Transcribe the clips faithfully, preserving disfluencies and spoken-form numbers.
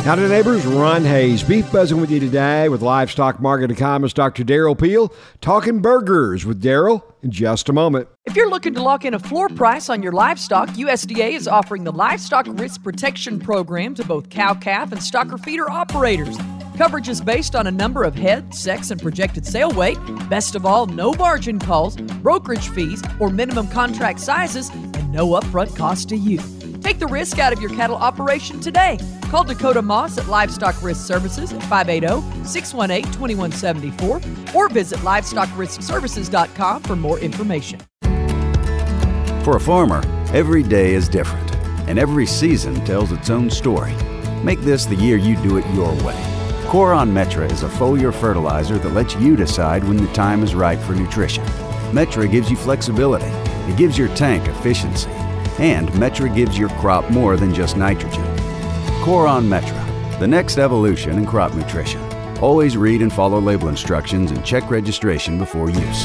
Howdy, neighbors. Ron Hayes, Beef Buzzing with you today with livestock market economist Doctor Darrell Peel, talking burgers with Darrell in just a moment. If you're looking to lock in a floor price on your livestock, U S D A is offering the Livestock Risk Protection Program to both cow-calf and stocker feeder operators. Coverage is based on a number of head, sex, and projected sale weight. Best of all, no margin calls, brokerage fees, or minimum contract sizes, and no upfront cost to you. Take the risk out of your cattle operation today. Call Dakota Moss at Livestock Risk Services at five eight zero, six one eight, two one seven four or visit livestock risk services dot com for more information. For a farmer, every day is different, and every season tells its own story. Make this the year you do it your way. Coron Metra is a foliar fertilizer that lets you decide when the time is right for nutrition. Metra gives you flexibility, it gives your tank efficiency, and Metra gives your crop more than just nitrogen. Coron Metra, the next evolution in crop nutrition. Always read and follow label instructions and check registration before use.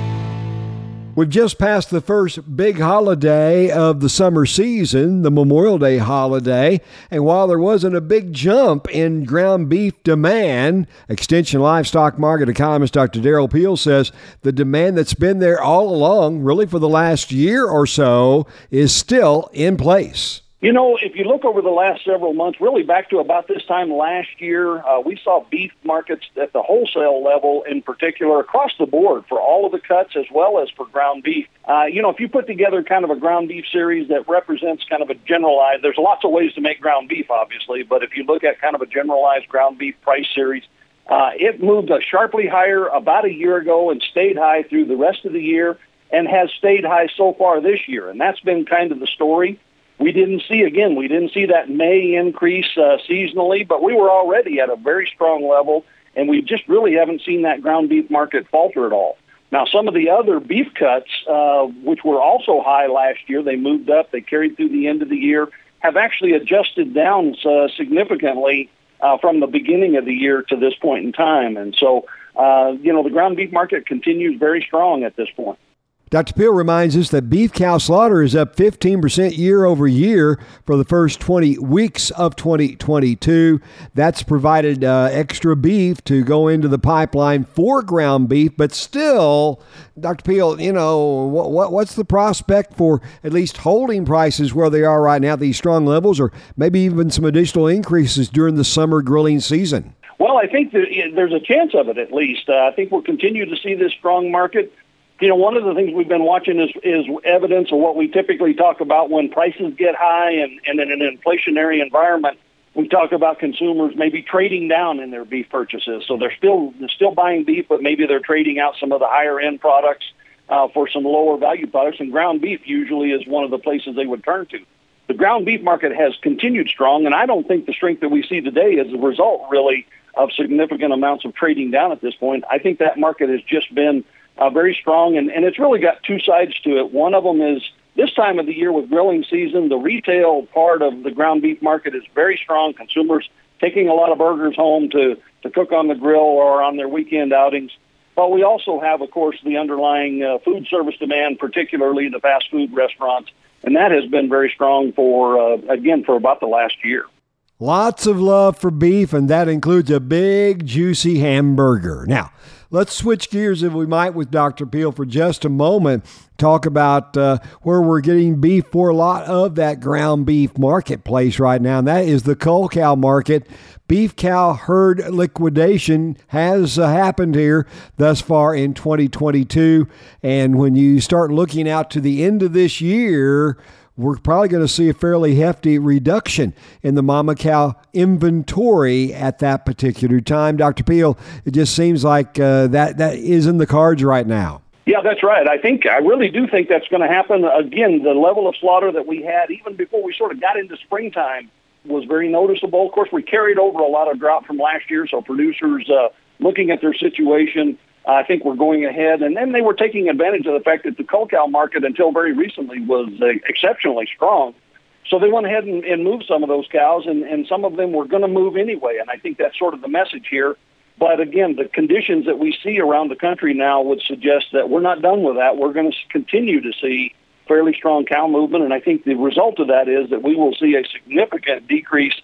We've just passed the first big holiday of the summer season, the Memorial Day holiday, and while there wasn't a big jump in ground beef demand, Extension Livestock Market economist Doctor Darrell Peel says the demand that's been there all along, really for the last year or so, is still in place. You know, if you look over the last several months, really back to about this time last year, uh, we saw beef markets at the wholesale level in particular across the board for all of the cuts as well as for ground beef. Uh, you know, if you put together kind of a ground beef series that represents kind of a generalized, there's lots of ways to make ground beef, obviously, but if you look at kind of a generalized ground beef price series, uh, it moved uh, sharply higher about a year ago and stayed high through the rest of the year and has stayed high so far this year, and that's been kind of the story. We didn't see, again, we didn't see that May increase uh, seasonally, but we were already at a very strong level, and we just really haven't seen that ground beef market falter at all. Now, some of the other beef cuts, uh, which were also high last year, they moved up, they carried through the end of the year, have actually adjusted down uh, significantly uh, from the beginning of the year to this point in time. And so, uh, you know, the ground beef market continues very strong at this point. Doctor Peel reminds us that beef cow slaughter is up fifteen percent year over year for the first twenty weeks of twenty twenty-two. That's provided uh, extra beef to go into the pipeline for ground beef, but still, Doctor Peel, you know, what, what what's the prospect for at least holding prices where they are right now, these strong levels, or maybe even some additional increases during the summer grilling season? Well, I think that there's a chance of it at least. Uh, I think we'll continue to see this strong market. You know, one of the things we've been watching is, is evidence of what we typically talk about when prices get high and, and in an inflationary environment. We talk about consumers maybe trading down in their beef purchases. So they're still they're still buying beef, but maybe they're trading out some of the higher-end products uh, for some lower-value products, and ground beef usually is one of the places they would turn to. The ground beef market has continued strong, and I don't think the strength that we see today is a result, really, of significant amounts of trading down at this point. I think that market has just been Uh, very strong, and, and it's really got two sides to it. One of them is this time of the year with grilling season, the retail part of the ground beef market is very strong. Consumers taking a lot of burgers home to, to cook on the grill or on their weekend outings. But we also have, of course, the underlying uh, food service demand, particularly the fast food restaurants, and that has been very strong for, uh, again, for about the last year. Lots of love for beef, and that includes a big, juicy hamburger. Now, let's switch gears, if we might, with Doctor Peel for just a moment. Talk about uh, where we're getting beef for a lot of that ground beef marketplace right now, and that is the cull cow market. Beef cow herd liquidation has uh, happened here thus far in twenty twenty-two, and when you start looking out to the end of this year, we're probably going to see a fairly hefty reduction in the mama cow inventory at that particular time. Doctor Peel, it just seems like uh, that that is in the cards right now. Yeah, that's right. I think I really do think that's going to happen. Again, the level of slaughter that we had even before we sort of got into springtime was very noticeable. Of course, we carried over a lot of drought from last year, so producers uh, looking at their situation, I think we're going ahead. And then they were taking advantage of the fact that the cull cow market until very recently was uh, exceptionally strong. So they went ahead and, and moved some of those cows, and, and some of them were going to move anyway. And I think that's sort of the message here. But again, the conditions that we see around the country now would suggest that we're not done with that. We're going to continue to see fairly strong cow movement. And I think the result of that is that we will see a significant decrease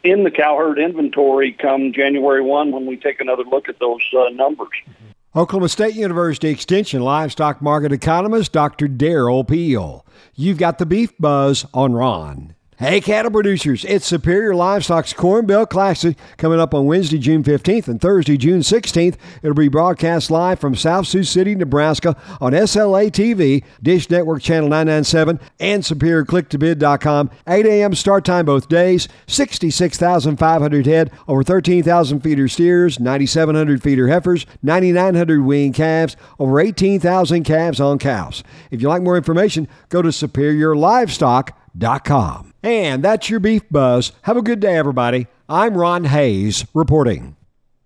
in the cow herd inventory come January first when we take another look at those uh, numbers. Oklahoma State University Extension livestock market economist Doctor Darrell Peel. You've got the Beef Buzz on Ron. Hey, cattle producers, it's Superior Livestock's Corn Belt Classic coming up on Wednesday, June fifteenth and Thursday, June sixteenth. It'll be broadcast live from South Sioux City, Nebraska on S L A T V, Dish Network Channel nine ninety-seven, and Superior Click To Bid dot com. eight a.m. start time both days, sixty-six thousand five hundred head, over thirteen thousand feeder steers, nine thousand seven hundred feeder heifers, nine thousand nine hundred weaned calves, over eighteen thousand calves on cows. If you'd like more information, go to superior livestock dot com. And that's your Beef Buzz. Have a good day, everybody. I'm Ron Hayes reporting.